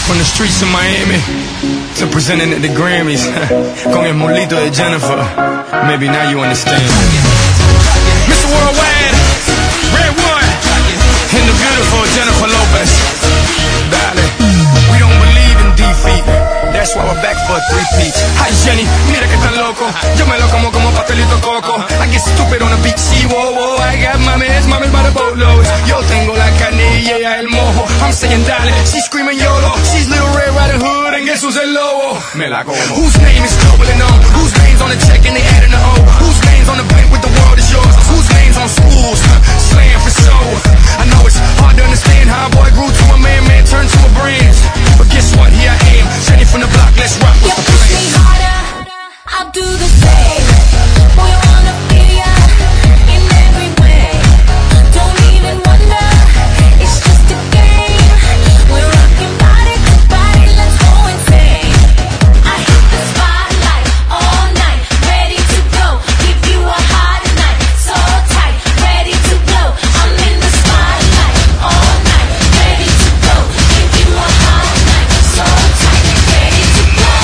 From the streets of Miami to presenting at the Grammys con el molito de Jennifer. Maybe now you understand. Mr. Worldwide, Redwood, and the beautiful Jennifer Lopez. Dale, we don't believe in defeat. That's why we're back for a three-peat. Hi Jenny, mira que tan loco. Yo me lo como pastelito coco. I get stupid on the beach, sí, whoa, whoa. I got mames by the boatloads. Yo tengo la carne y ella el mojo. I'm saying dale, she's screaming YOLO. She's Little Red Riding Hood and guess who's el lobo? Me la como. Whose name is global and on? Whose name's on the check and they adding the O? Whose name's on the bank with the world is yours? Whose name's on schools? Slam for show. I know it's hard to understand how a boy grew to a man turned to a brand. But guess what? Here I am, Jenny from the block. Let's rock. You push me harder, I'll do the same. Boy, I wanna feel ya in every way. Don't even wonder, it's just a game. We're rocking body to body, let's go insane. I hit the spotlight all night, ready to go. Give you a hot night, so tight, ready to blow. I'm in the spotlight all night, ready to go. Give you a hot night, so tight, ready to blow.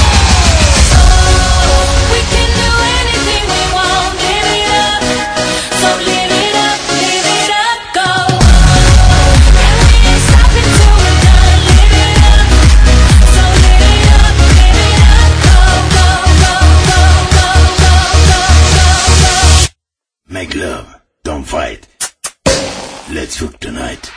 We can do anything we want, live it up. So live it up, go. And we ain't stopping till we're done, live it up. So live it up, go, go, go, go, go, go, go, go. Make love, don't fight. Let's fuck tonight.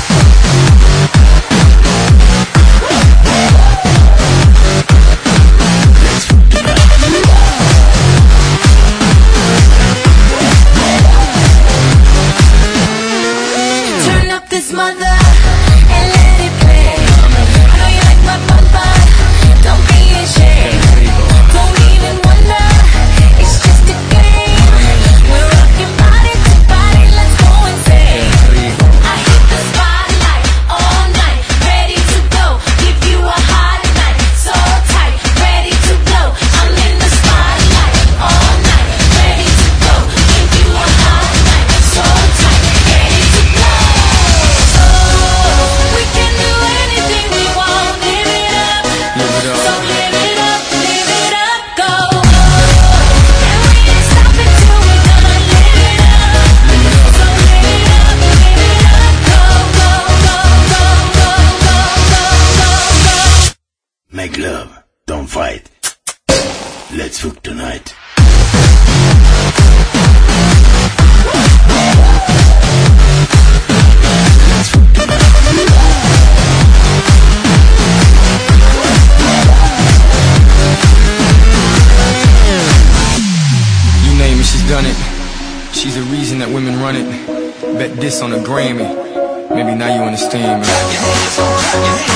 Turn up this mother and let it play. I know you like my bumper, don't be ashamed. Don't even wonder, it's just a game. We're rocking body to body, let's go insane. I hit the spotlight all night, ready to go. Give you a hot night, so tight, ready to blow. I'm in the spotlight all night, ready to go. Give you a hot night, so tight, ready to blow. We can do anything we want, live it up. So live it up, go. And we ain't stopping till we're done, live it up. So live it up, go, go, go, go, go, go, go, go. Make love, don't fight. Let's fuck tonight. You name it, she's done it. She's the reason that women run it. Bet this on a Grammy. Maybe now you understand, man.